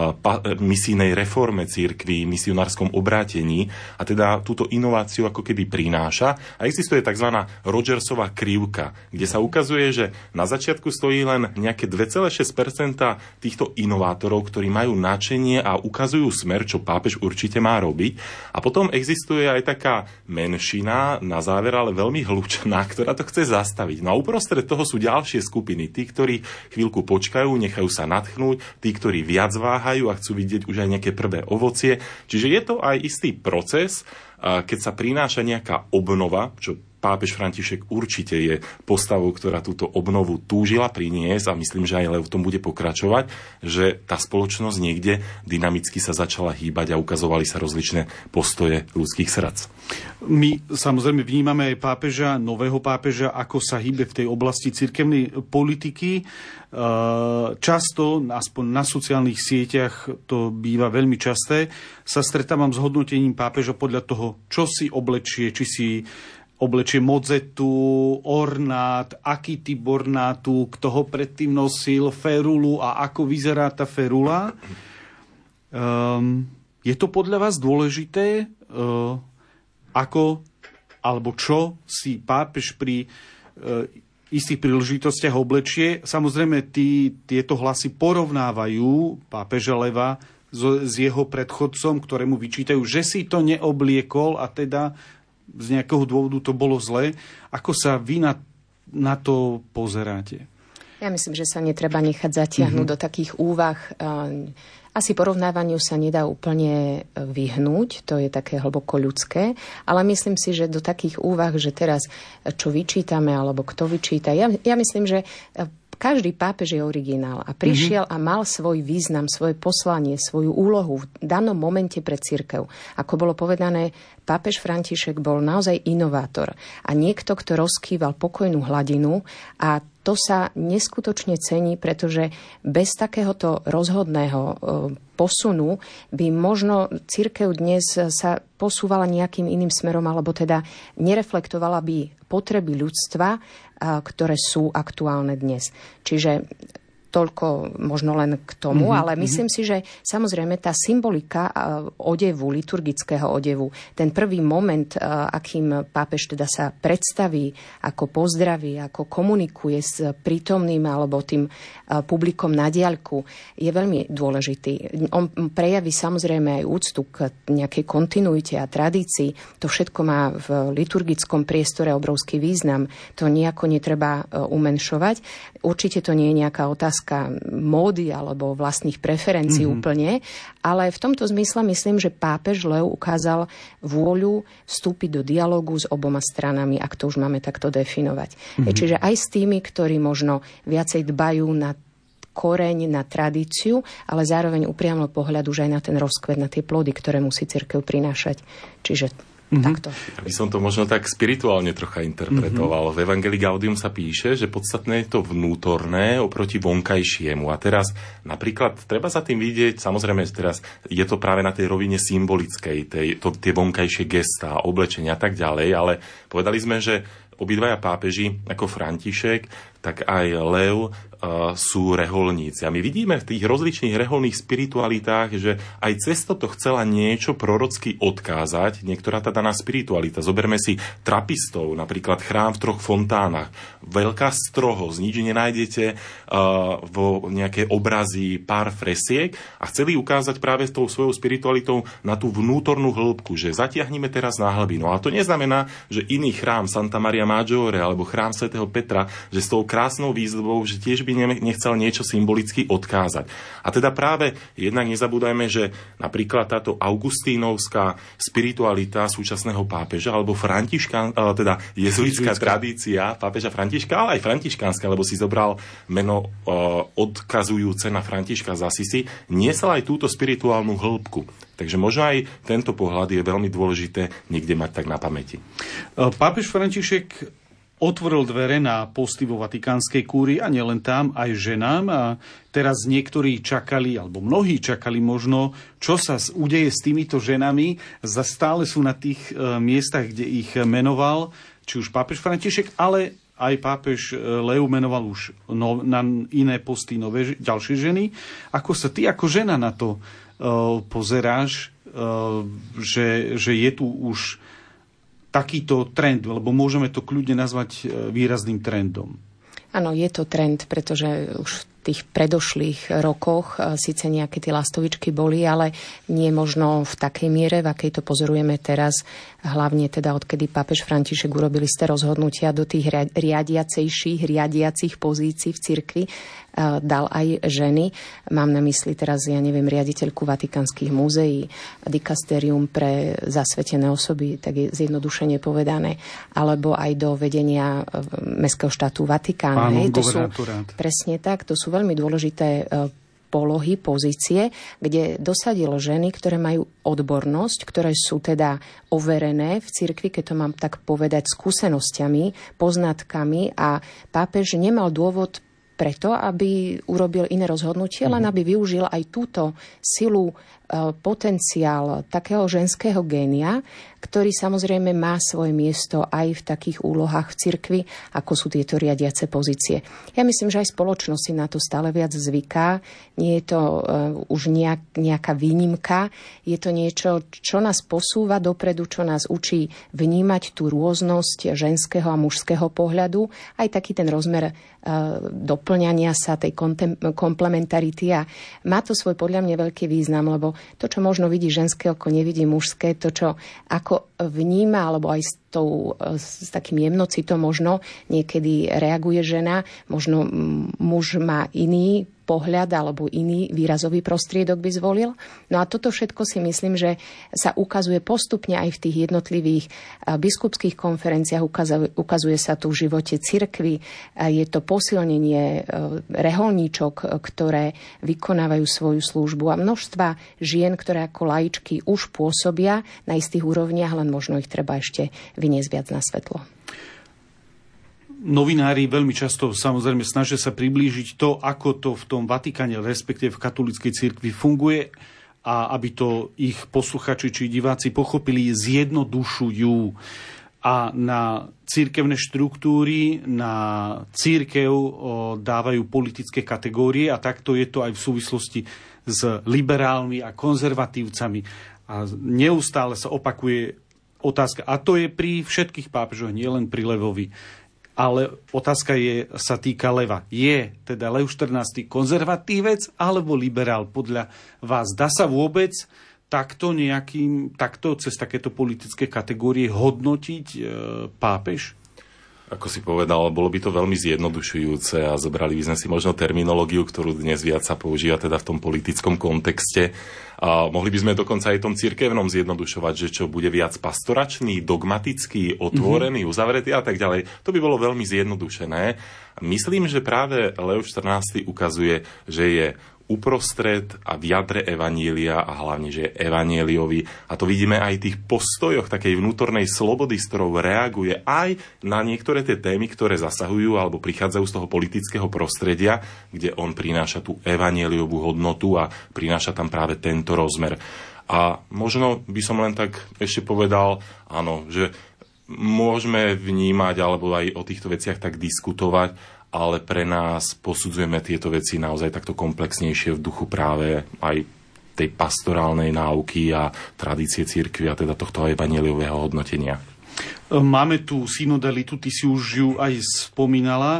misijnej reforme cirkvi, misionárskom obrátení a teda túto inováciu ako keby prináša. A existuje tzv. Rogersova krivka, kde sa ukazuje, že na začiatku stojí len nejaké dva celé šesť percenta týchto inovátorov, ktorí majú nadšenie a ukazujú smer, čo pápež určite má robiť. A potom existuje aj taká menšina, na záver ale veľmi hlučná, ktorá to chce zastaviť. No a uprostred toho sú ďalšie skupiny. Tí, ktorí chvíľku počkajú, nechajú sa nadchnúť, tí, ktorí viac váhajú a chcú vidieť už aj nejaké prvé ovocie. Čiže je to aj istý proces, keď sa prináša nejaká obnova, čo pápež František určite je postavou, ktorá túto obnovu túžila priniesť a myslím, že aj Lev v tom bude pokračovať, že tá spoločnosť niekde dynamicky sa začala hýbať a ukazovali sa rozličné postoje ľudských srdc. My samozrejme vnímame aj pápeža, nového pápeža, ako sa hýbe v tej oblasti cirkevnej politiky. Často, aspoň na sociálnych sieťach, to býva veľmi časté, sa stretávam s hodnotením pápeža podľa toho, čo si oblečie, či si oblečie modzetu, ornát, aký typ ornátu, kto ho predtým nosil, ferulu a ako vyzerá tá ferula. Um, je to podľa vás dôležité, uh, ako alebo čo si pápež pri uh, istých príležitostiach oblečie? Samozrejme, tí, tieto hlasy porovnávajú pápeža Leva s, s jeho predchodcom, ktorému vyčítajú, že si to neobliekol a teda z nejakého dôvodu to bolo zlé. Ako sa vy na, na to pozeráte? Ja myslím, že sa netreba nechať zatiahnuť mm-hmm. do takých úvah, Asi porovnávaniu sa nedá úplne vyhnúť, to je také hlboko ľudské, ale myslím si, že do takých úvah, že teraz čo vyčítame, alebo kto vyčíta, ja, ja myslím, že každý pápež je originál a prišiel mm-hmm. a mal svoj význam, svoje poslanie, svoju úlohu v danom momente pre cirkev. Ako bolo povedané, pápež František bol naozaj inovátor a niekto, kto rozkýval pokojnú hladinu, a to sa neskutočne cení, pretože bez takéhoto rozhodného posunu by možno cirkev dnes sa posúvala nejakým iným smerom, alebo teda nereflektovala by potreby ľudstva, ktoré sú aktuálne dnes. Čiže toľko možno len k tomu, mm-hmm. ale myslím si, že samozrejme tá symbolika odevu, liturgického odevu, ten prvý moment, akým pápež teda sa predstaví, ako pozdraví, ako komunikuje s prítomným alebo tým publikom na diaľku, je veľmi dôležitý. On prejaví samozrejme aj úctu k nejakej kontinuite a tradícii. To všetko má v liturgickom priestore obrovský význam. To nejako netreba umenšovať. Určite to nie je nejaká otázka módy alebo vlastných preferencií mm-hmm. úplne, ale v tomto zmysle myslím, že pápež Leo ukázal vôľu vstúpiť do dialógu s oboma stranami, ak to už máme takto definovať. Mm-hmm. Čiže aj s tými, ktorí možno viacej dbajú na koreň, na tradíciu, ale zároveň upriamlo pohľadu už aj na ten rozkvet, na tie plody, ktoré musí cirkev prinášať. Čiže Mm-hmm. takto. Aby som to možno tak spirituálne trocha interpretoval. Mm-hmm. V Evangelii Gaudium sa píše, že podstatné je to vnútorné oproti vonkajšiemu. A teraz napríklad treba sa tým vidieť, samozrejme teraz je to práve na tej rovine symbolickej, tej, to, tie vonkajšie gestá, oblečenia a tak ďalej, ale povedali sme, že obidvaja pápeži, ako František, tak aj Leo, uh, sú reholníci. A my vidíme v tých rozličných reholných spiritualitách, že aj cez toto chcela niečo prorocky odkázať, niektorá tá daná spiritualita. Zoberme si trapistov, napríklad chrám v troch fontánach. Veľká strohosť, nič nenájdete uh, vo nejaké obrazy, pár fresiek, a chceli ukázať práve s tou svojou spiritualitou na tú vnútornú hĺbku, že zatiahneme teraz na hlbinu. Ale to neznamená, že iný chrám Santa Maria Maggiore alebo chrám svätého Petra, že s tou krásnou výzdobou, že tiež by nechcel niečo symbolicky odkázať. A teda práve jednak nezabúdajme, že napríklad táto augustínovská spiritualita súčasného pápeža, alebo františkán, teda jezuitská tradícia pápeža Františka, ale aj františkánska, lebo si zobral meno odkazujúce na Františka z Asisi, niesla aj túto spirituálnu hĺbku. Takže možno aj tento pohľad je veľmi dôležité niekde mať tak na pamäti. Pápež František otvoril dvere na posty vo Vatikánskej kúrii a nielen tam, aj ženám. A teraz niektorí čakali, alebo mnohí čakali možno, čo sa udeje s týmito ženami. Za stále sú na tých e, miestach, kde ich menoval, či už pápež František, ale aj pápež Leo menoval už no, na iné posty nové ďalšie ženy. Ako sa ty ako žena na to e, pozeráš, e, že, že je tu už takýto trend, lebo môžeme to kľudne nazvať výrazným trendom? Áno, je to trend, pretože už v tých predošlých rokoch síce nejaké tie lastovičky boli, ale nie možno v takej miere, v akej to pozorujeme teraz, hlavne teda odkedy pápež František urobil isté rozhodnutia do tých riadiacejších, riadiacich pozícií v cirkvi, dal aj ženy. Mám na mysli teraz, ja neviem, riaditeľku Vatikánskych múzeí, dikasterium pre zasvetené osoby, tak je zjednodušene povedané, alebo aj do vedenia Mestského štátu Vatikán. Áno, to sú, presne tak, to sú veľmi dôležité polohy, pozície, kde dosadilo ženy, ktoré majú odbornosť, ktoré sú teda overené v cirkvi, keď to mám tak povedať, skúsenosťami, poznatkami, a pápež nemal dôvod preto, aby urobil iné rozhodnutie, len aby využil aj túto silu, potenciál takého ženského génia, ktorý samozrejme má svoje miesto aj v takých úlohách v cirkvi, ako sú tieto riadiace pozície. Ja myslím, že aj spoločnosť si na to stále viac zvyká. Nie je to uh, už nejak, nejaká výnimka. Je to niečo, čo nás posúva dopredu, čo nás učí vnímať tú rôznosť ženského a mužského pohľadu, aj taký ten rozmer uh, doplňania sa, tej kontem- komplementarity. A má to svoj podľa mňa veľký význam, lebo to, čo možno vidí ženské oko, nevidí mužské, to, čo ako vníma, alebo aj s, tou, s takým jemnocitom možno niekedy reaguje žena, možno muž má iný pohľad alebo iný výrazový prostriedok by zvolil. No a toto všetko si myslím, že sa ukazuje postupne aj v tých jednotlivých biskupských konferenciách, ukazuje, ukazuje sa tu v živote cirkvi. Je to posilnenie reholníčok, ktoré vykonávajú svoju službu a množstva žien, ktoré ako laičky už pôsobia na istých úrovniach, len možno ich treba ešte vyniesť viac na svetlo. Novinári veľmi často samozrejme snažia sa priblížiť to, ako to v tom Vatikáne, respektíve v katolíckej cirkvi funguje a aby to ich posluchači či diváci pochopili, zjednodušujú a na cirkevné štruktúry, na cirkev dávajú politické kategórie a takto je to aj v súvislosti s liberálmi a konzervatívcami. A neustále sa opakuje otázka, a to je pri všetkých pápežoch, nie len pri Levovi. Ale otázka je, sa týka Leva. Je teda Lev štrnásty konzervatívec alebo liberál podľa vás? Dá sa vôbec takto nejakým, takto cez takéto politické kategórie hodnotiť e, pápež? Ako si povedal, bolo by to veľmi zjednodušujúce a zobrali by sme si možno terminológiu, ktorú dnes viac sa používa teda v tom politickom kontexte. A mohli by sme dokonca aj tom cirkevnom zjednodušovať, že čo bude viac pastoračný, dogmatický, otvorený, mm-hmm. uzavretý a tak ďalej. To by bolo veľmi zjednodušené. Myslím, že práve Lev štrnásty ukazuje, že je uprostred a v jadre evanília a hlavne, že je evaníliový. A to vidíme aj v tých postojoch takej vnútornej slobody, s ktorou reaguje aj na niektoré tie témy, ktoré zasahujú alebo prichádzajú z toho politického prostredia, kde on prináša tú evaníliovú hodnotu a prináša tam práve tento rozmer. A možno by som len tak ešte povedal, áno, že môžeme vnímať alebo aj o týchto veciach tak diskutovať, ale pre nás posudzujeme tieto veci naozaj takto komplexnejšie v duchu práve aj tej pastorálnej náuky a tradície cirkvi a teda tohto evanjeliového hodnotenia. Máme tu synodalitu, ty si už ju aj spomínala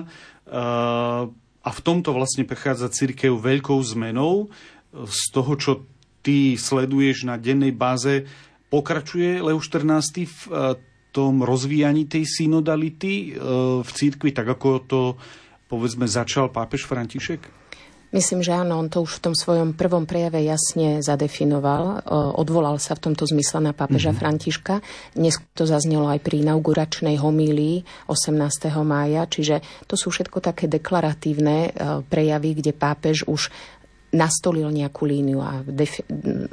a v tomto vlastne prechádza cirkev veľkou zmenou. Z toho, čo ty sleduješ na dennej báze, pokračuje Lev štrnásty v tom rozvíjaní tej synodality v cirkvi, tak ako to povedzme začal pápež František? Myslím, že áno, on to už v tom svojom prvom prejave jasne zadefinoval. Odvolal sa v tomto zmysle na pápeža mm-hmm. Františka. Dnes to zaznelo aj pri inauguračnej homílii osemnásteho mája, čiže to sú všetko také deklaratívne prejavy, kde pápež už nastolil nejakú líniu a defi-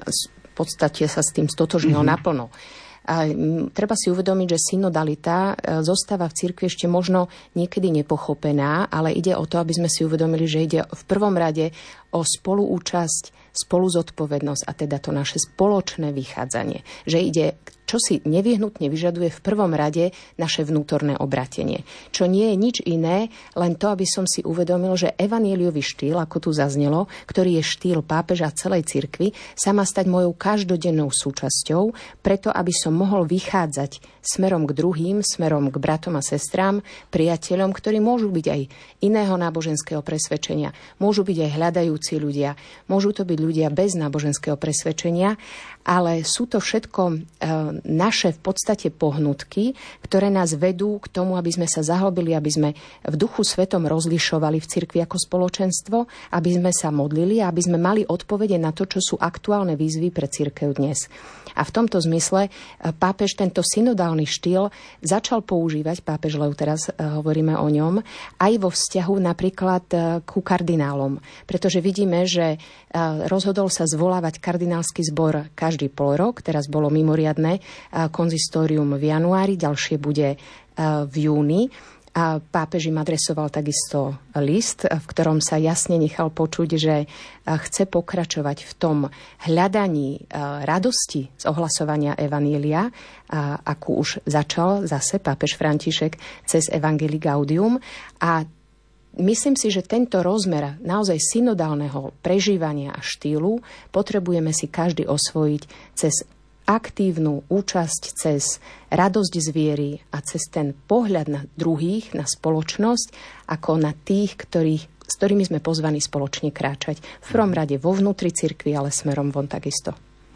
v podstate sa s tým stotožnil mm-hmm. naplno. A treba si uvedomiť, že synodalita zostáva v cirkvi ešte možno niekedy nepochopená, ale ide o to, aby sme si uvedomili, že ide v prvom rade o spoluúčasť, spoluzodpovednosť a teda to naše spoločné vychádzanie. Že ide, čo si nevyhnutne vyžaduje v prvom rade naše vnútorné obratenie. Čo nie je nič iné, len to, aby som si uvedomil, že evanjeliový štýl, ako tu zaznelo, ktorý je štýl pápeža celej cirkvi, sa má stať mojou každodennou súčasťou, preto aby som mohol vychádzať smerom k druhým, smerom k bratom a sestrám, priateľom, ktorí môžu byť aj iného náboženského presvedčenia, môžu byť aj hľadajúci ľudia, môžu to byť ľudia bez náboženského presvedčenia, ale sú to všetko e, naše v podstate pohnutky, ktoré nás vedú k tomu, aby sme sa zahlbili, aby sme v Duchu Svetom rozlišovali v cirkvi ako spoločenstvo, aby sme sa modlili a aby sme mali odpovede na to, čo sú aktuálne výzvy pre cirkev dnes. A v tomto zmysle pápež tento synodálny štýl začal používať, pápež Lev, teraz hovoríme o ňom, aj vo vzťahu napríklad ku kardinálom. Pretože vidíme, že rozhodol sa zvolávať kardinálsky zbor každý pol rok, teraz bolo mimoriadne konzistórium v januári, ďalšie bude v júni. A pápež im adresoval takisto list, v ktorom sa jasne nechal počuť, že chce pokračovať v tom hľadaní radosti z ohlasovania evanília, akú už začal zase pápež František cez Evangelii Gaudium. A myslím si, že tento rozmer naozaj synodálneho prežívania a štýlu potrebujeme si každý osvojiť cez aktívnu účasť, cez radosť z viery a cez ten pohľad na druhých, na spoločnosť, ako na tých, ktorých, s ktorými sme pozvaní spoločne kráčať. V prvom rade vo vnútri cirkvi, ale smerom von takisto.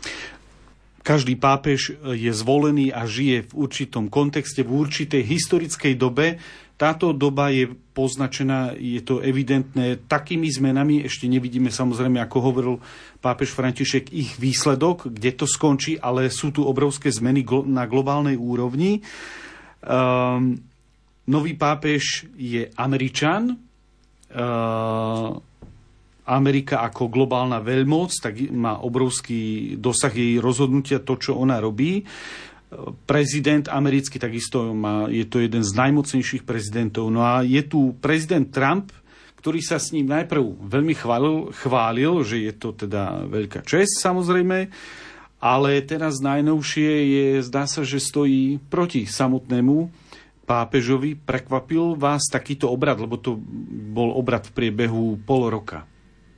Každý pápež je zvolený a žije v určitom kontexte, v určitej historickej dobe. táto doba je poznačená, je to evidentné takými zmenami, ešte nevidíme samozrejme, ako hovoril pápež František, ich výsledok, kde to skončí, ale sú tu obrovské zmeny na globálnej úrovni. Um, nový pápež je Američan. Uh, Amerika ako globálna veľmoc, tak má obrovský dosah jej rozhodnutia, to, čo ona robí. Prezident americký takisto má, je to jeden z najmocnejších prezidentov. No a je tu prezident Trump, ktorý sa s ním najprv veľmi chválil, chválil, že je to teda veľká česť samozrejme, ale teraz najnovšie je, zdá sa, že stojí proti samotnému pápežovi. Prekvapil vás takýto obrad, lebo to bol obrad v priebehu pol roka?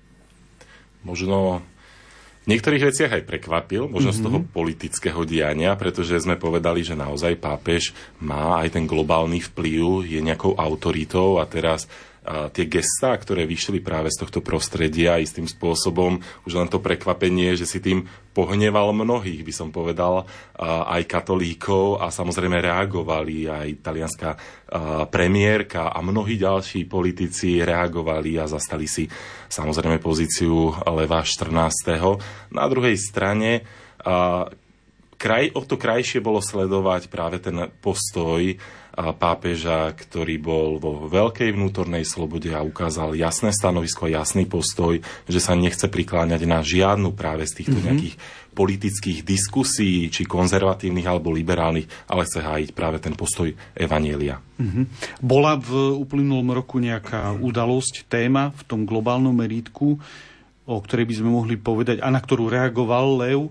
Možno v niektorých veciach aj prekvapil, možno mm-hmm. z toho politického diania, pretože sme povedali, že naozaj pápež má aj ten globálny vplyv, je nejakou autoritou a teraz a tie gestá, ktoré vyšli práve z tohto prostredia istým spôsobom, už len to prekvapenie, že si tým pohneval mnohých, by som povedal, aj katolíkov a samozrejme reagovali aj talianská premiérka a mnohí ďalší politici reagovali a zastali si samozrejme pozíciu Leva štrnásteho. Na druhej strane kraj, o to krajšie bolo sledovať práve ten postoj pápeža, ktorý bol vo veľkej vnútornej slobode a ukázal jasné stanovisko a jasný postoj, že sa nechce prikláňať na žiadnu práve z týchto mm-hmm. nejakých politických diskusí, či konzervatívnych alebo liberálnych, ale chce hájiť práve ten postoj evanjelia. Mm-hmm. Bola v uplynulom roku nejaká udalosť, téma v tom globálnom merítku, o ktorej by sme mohli povedať, a na ktorú reagoval Lev,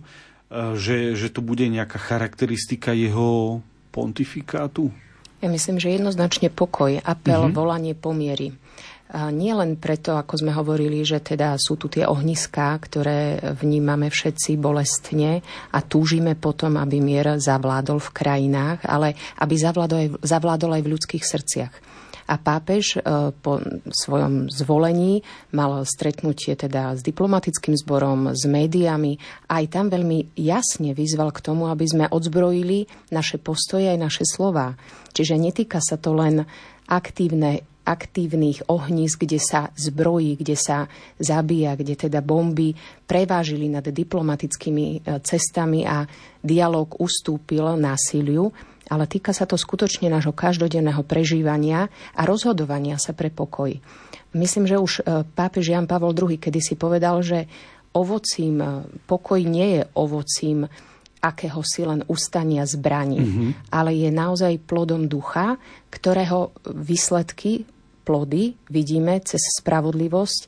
že, že to bude nejaká charakteristika jeho pontifikátu? Ja myslím, že jednoznačne pokoj, apel, mm-hmm. volanie pomiery. A nie len preto, ako sme hovorili, že teda sú tu tie ohniská, ktoré vnímame všetci bolestne a túžime potom, aby mier zavládol v krajinách, ale aby zavládol aj, zavládol aj v ľudských srdciach. A pápež po svojom zvolení mal stretnutie teda s diplomatickým zborom, s médiami. Aj tam veľmi jasne vyzval k tomu, aby sme odzbrojili naše postoje aj naše slová. Čiže netýka sa to len aktívne, aktívnych ohnízk, kde sa zbrojí, kde sa zabíja, kde teda bomby prevážili nad diplomatickými cestami a dialóg ustúpil násiliu, ale týka sa to skutočne nášho každodenného prežívania a rozhodovania sa pre pokoj. Myslím, že už pápež Ján Pavol druhý kedysi povedal, že ovocím, pokoj nie je ovocím akéhosi len ustania zbraní, mm-hmm. ale je naozaj plodom ducha, ktorého výsledky, plody vidíme cez spravodlivosť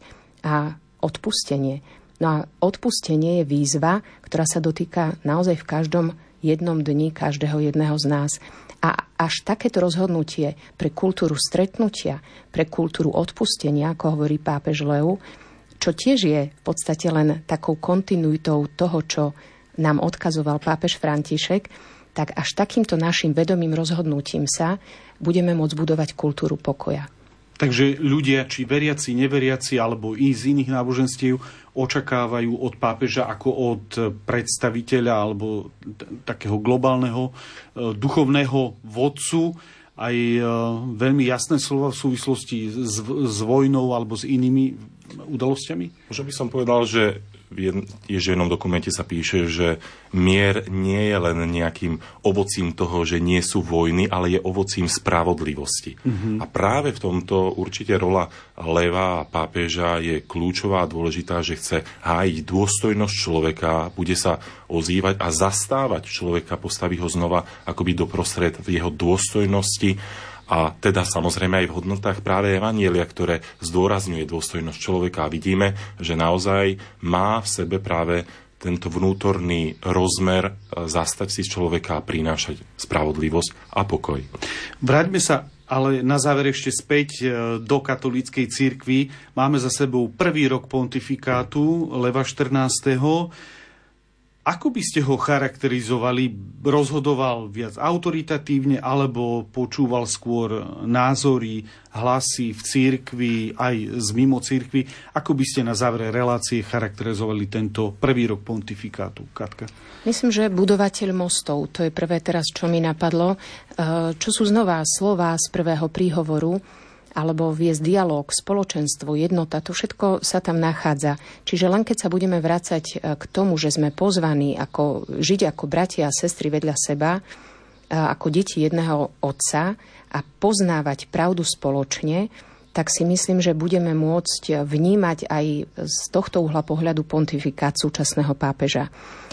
a odpustenie. No a odpustenie je výzva, ktorá sa dotýka naozaj v každom jednom dni každého jedného z nás. A až takéto rozhodnutie pre kultúru stretnutia, pre kultúru odpustenia, ako hovorí pápež Lev, čo tiež je v podstate len takou kontinuitou toho, čo nám odkazoval pápež František, tak až takýmto našim vedomým rozhodnutím sa budeme môcť budovať kultúru pokoja. Takže ľudia, či veriaci, neveriaci, alebo i z iných náboženstiev, očakávajú od pápeža ako od predstaviteľa alebo t- takého globálneho e, duchovného vodcu aj e, veľmi jasné slova v súvislosti s, s vojnou alebo s inými udalosťami? Možno by som povedal, že v jednom dokumente sa píše, že mier nie je len nejakým ovocím toho, že nie sú vojny, ale je ovocím spravodlivosti. Mm-hmm. A práve v tomto určite rola Leva a pápeža je kľúčová a dôležitá, že chce hájiť dôstojnosť človeka, bude sa ozývať a zastávať človeka, postaví ho znova akoby doprostred jeho dôstojnosti. A teda samozrejme aj v hodnotách práve evanjelia, ktoré zdôrazňuje dôstojnosť človeka. A vidíme, že naozaj má v sebe práve tento vnútorný rozmer zastať si človeka a prinášať spravodlivosť a pokoj. Vráťme sa ale na záver ešte späť do katolíckej cirkvi. Máme za sebou prvý rok pontifikátu Leva štrnásteho. Ako by ste ho charakterizovali? Rozhodoval viac autoritatívne alebo počúval skôr názory, hlasy v cirkvi, aj z mimo cirkvi? Ako by ste na závere relácie charakterizovali tento prvý rok pontifikátu, Katka? Myslím, že budovateľ mostov, to je prvé teraz, čo mi napadlo, čo sú znova slová z prvého príhovoru, alebo viesť dialóg, spoločenstvo, jednota, to všetko sa tam nachádza. Čiže len keď sa budeme vracať k tomu, že sme pozvaní ako, žiť ako bratia a sestry vedľa seba, ako deti jedného otca a poznávať pravdu spoločne, tak si myslím, že budeme môcť vnímať aj z tohto uhla pohľadu pontifikát súčasného pápeža.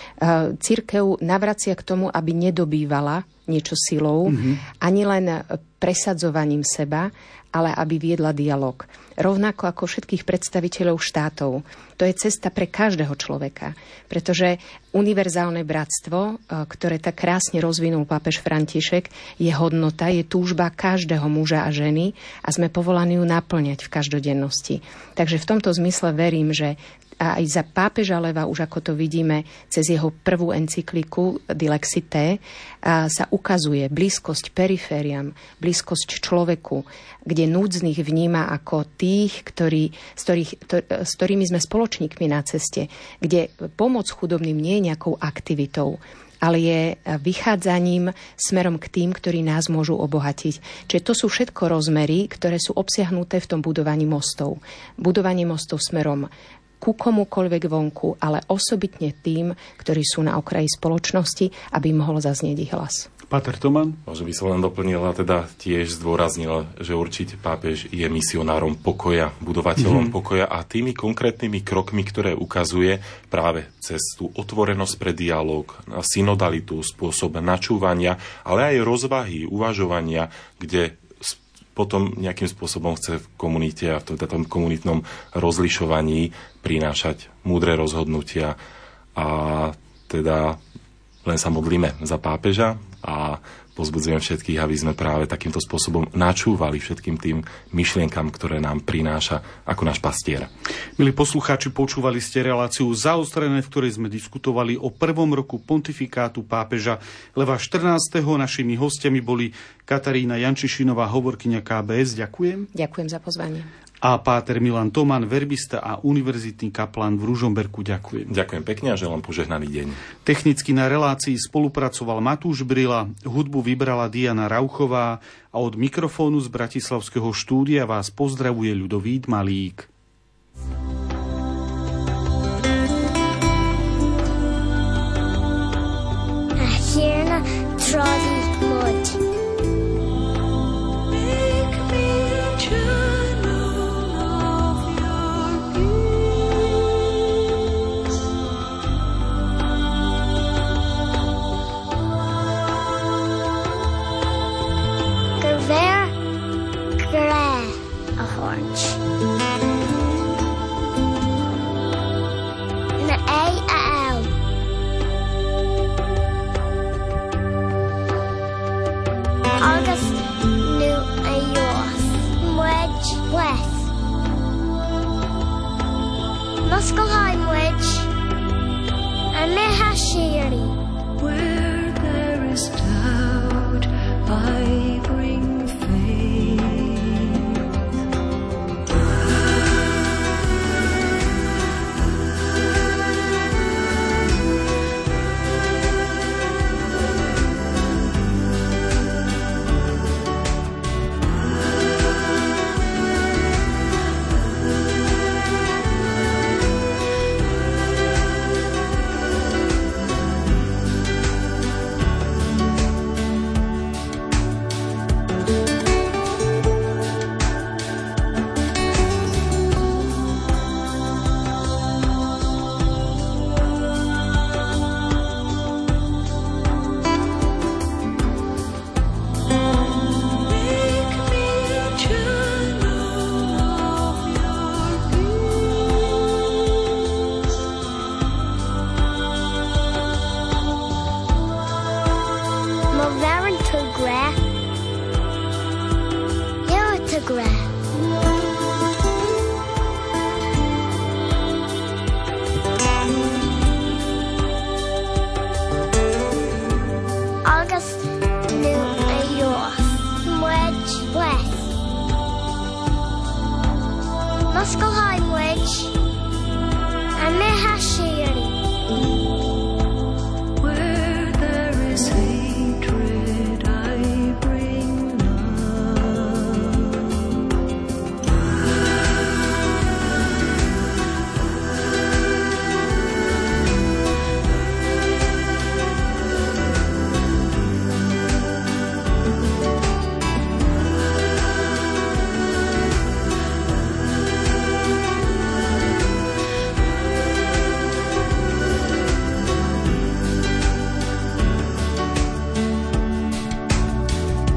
Cirkev navracia k tomu, aby nedobývala niečo silou, mm-hmm. ani len presadzovaním seba, ale aby viedla dialog. Rovnako ako všetkých predstaviteľov štátov. To je cesta pre každého človeka. Pretože univerzálne bratstvo, ktoré tak krásne rozvinul pápež František, je hodnota, je túžba každého muža a ženy a sme povolaní ju naplňať v každodennosti. Takže v tomto zmysle verím, že a aj za pápeža Leva, už ako to vidíme cez jeho prvú encykliku Dilexité, sa ukazuje blízkosť perifériám, blízkosť človeku, kde núdznych vníma ako tých, ktorí, s, ktorých, to, s ktorými sme spoločníkmi na ceste, kde pomoc chudobným nie je nejakou aktivitou, ale je vychádzaním smerom k tým, ktorí nás môžu obohatiť. Čiže to sú všetko rozmery, ktoré sú obsiahnuté v tom budovaní mostov. Budovanie mostov smerom ku komukoľvek vonku, ale osobitne tým, ktorí sú na okraji spoločnosti, aby mohol zaznieť ich hlas. Páter Toman? Možno by som len doplnil a teda tiež zdôraznil, že určite pápež je misionárom pokoja, budovateľom mm-hmm. pokoja a tými konkrétnymi krokmi, ktoré ukazuje práve cez tú otvorenosť pre dialóg, synodalitu, spôsob načúvania, ale aj rozvahy, uvažovania, kde potom nejakým spôsobom chce v komunite a v tom komunitnom rozlišovaní prinášať múdre rozhodnutia. A teda len sa modlíme za pápeža a pozbudzujem všetkých, aby sme práve takýmto spôsobom načúvali všetkým tým myšlienkam, ktoré nám prináša ako náš pastier. Milí poslucháči, počúvali ste reláciu Zaostrené, v ktorej sme diskutovali o prvom roku pontifikátu pápeža Leva štrnásteho. Našimi hostiami boli Katarína Jančišinová, hovorkyňa ká bé es. Ďakujem. Ďakujem za pozvanie. A páter Milan Toman, verbista a univerzitný kaplan v Ružomberku. Ďakujem. Ďakujem pekne a želám požehnaný deň. Technicky na relácii spolupracoval Matúš Brila, hudbu vybrala Diana Rauchová a od mikrofónu z bratislavského štúdia vás pozdravuje Ľudovít Malík. A hirna trodí loď. Where there is doubt, I bring faith. oscailhaimid a metha siarí. Where there is hatred, I bring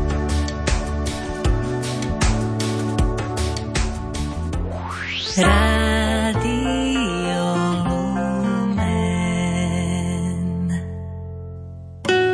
love.